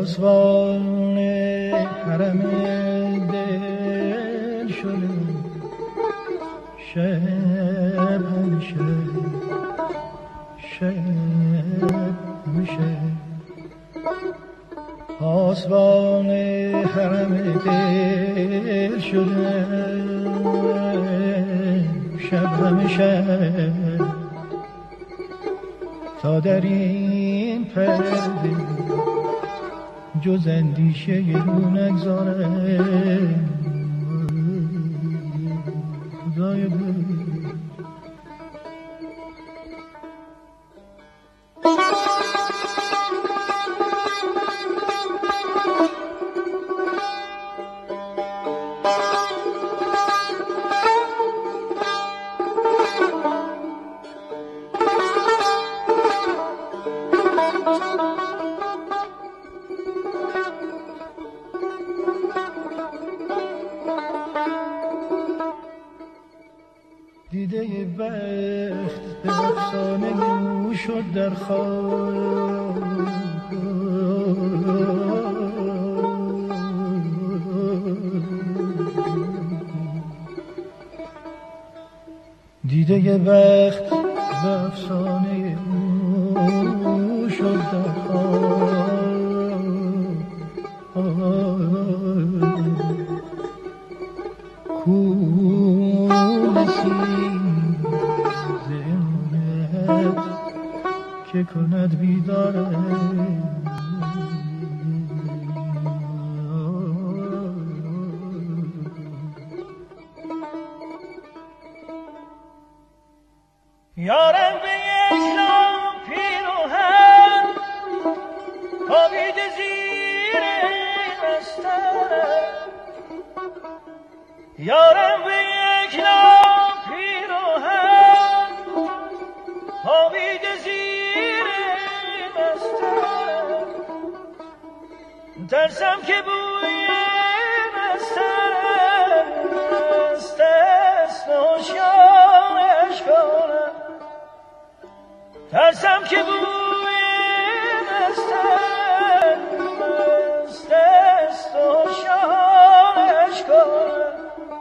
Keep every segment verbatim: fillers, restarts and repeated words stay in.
پاسبان حرم دل شده شب همیشه شب همیشه پاسبان حرم دل شده شب همیشه تا در این پرده جز اندیشه رو نگذاره خدای بود دیده وقت به افسانه نو شد در خواب دیده وقت به افسانه نو شد در خواب کول سیم زمانت که کند بیداره یارم به یک نام پیروهن خوابید زیر بسترم یارم به یک نام پیروهن خوابید زیر بسترم ترسم که بوی بسترم است است نوشیانش کنم ترسم که بوی بسترم است است نوشیانش کنم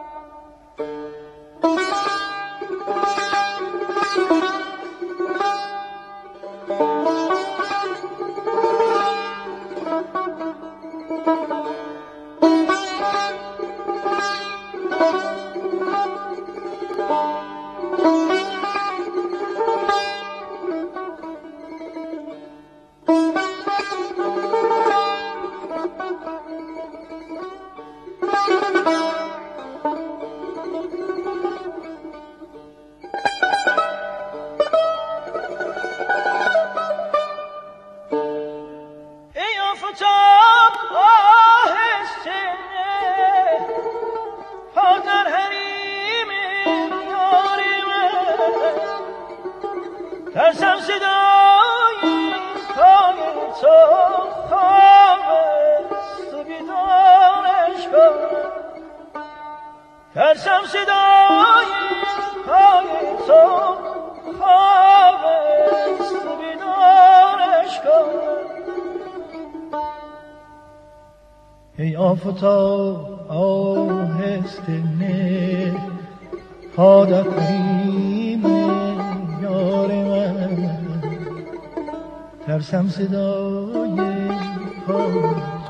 ترسم صدای پای تو خواب است و بیدارش کنم ترسم صدای پای تو خواب است و بیدارش کنم ای آفتاب آهسته نه پا در قریم یار من ترسم صدای پا